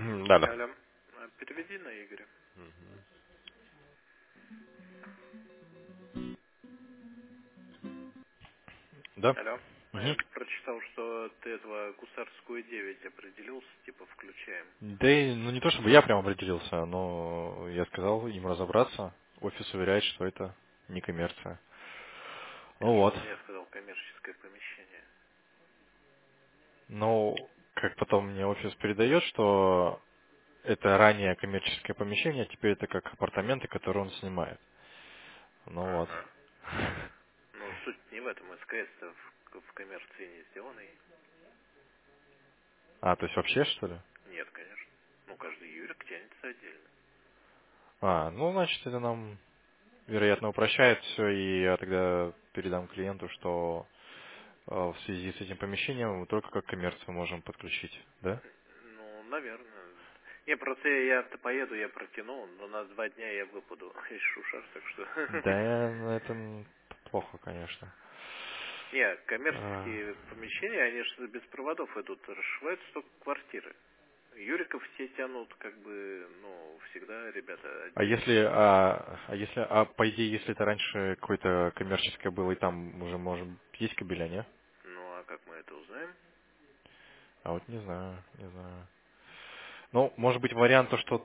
Да, да. Алло, переведи на Игоря. Да? Алло. Я Мгм. прочитал, что ты этого гусарскую 9 определился, типа включаем. Да и, ну не то чтобы я прям определился, но я сказал им разобраться. Офис уверяет, что это не коммерция. Ты Ну же вот. мне сказал коммерческое помещение. Ну, как потом мне офис передает, что это ранее коммерческое помещение, а теперь это как апартаменты, которые он снимает. Ну вот. Ага. Но суть не в этом. СКС-то в коммерции не сделанный. А, то есть вообще, что ли? Нет, конечно. Ну, каждый юрик тянется отдельно. А, ну, значит, это нам, вероятно, упрощает все, и я тогда передам клиенту, что в связи с этим помещением мы только как коммерцию можем подключить, да? Ну, наверное. Не, просто я-то поеду, я протяну, но на 2 дня я выпаду из Шушар, так что... Да, ну, это плохо, конечно. Не, А коммерческие помещения, они же без проводов идут, расшиваются только квартиры. Юриков все тянут, как бы, ну, всегда ребята а отдельно. если, по идее, если это раньше какое-то коммерческое было, и там уже, может, есть кабеля, не? Ну, а как мы это узнаем? А вот не знаю, не знаю. Ну, может быть, вариант то, что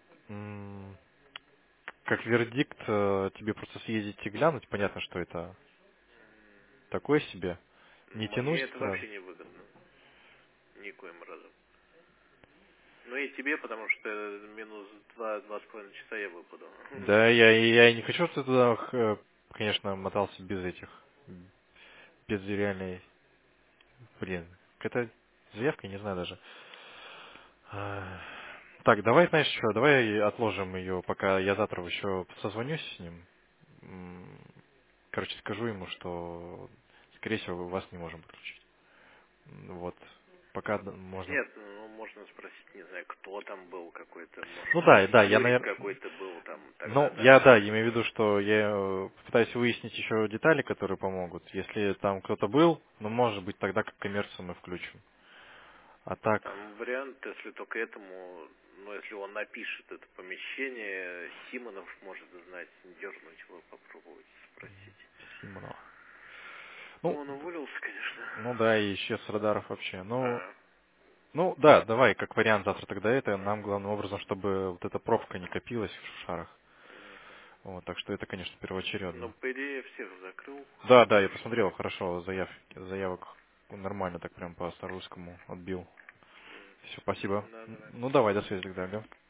как вердикт тебе просто съездить и глянуть, понятно, что это такое себе. Не Мне тянуть это сразу. вообще не выгодно. Никоим разом. Ну и тебе, потому что минус 2-2,5 часа я выпаду. Да, я и не хочу, чтобы ты туда, конечно, мотался без этих, без реальной, блин, какая-то заявка, не знаю даже. А, Так, давай, знаешь что, давай отложим ее, пока я завтра еще созвонюсь с ним. Короче, скажу ему, что, скорее всего, вас не можем подключить. Вот, пока можно. Нет, ну можно спросить, не знаю, кто там был какой-то, может Ну да, да, я, Юрик наверное, какой-то был там, тогда ну, да. я, да, имею в виду, что я пытаюсь выяснить еще детали, которые помогут. Если там кто-то был, ну, может быть, тогда как коммерцию мы включим. А так, Там вариант, если только этому, ну, если он напишет это помещение, Симонов может знать, дернуть его, попробовать спросить. Симонов. Ну, Ну, он уволился, конечно. ну да, и исчез с радаров вообще. Ну, А, ну да, давай, как вариант завтра тогда это. Нам главным образом, чтобы вот эта пробка не копилась в шушарах. мгм. Вот, так что это, конечно, Ну, первоочередно. по идее, всех закрыл. Да, да, я посмотрел, хорошо, заявок нормально так прям по старорусскому отбил. Все, спасибо. Да, давай. Ну давай, до связи тогда, ага.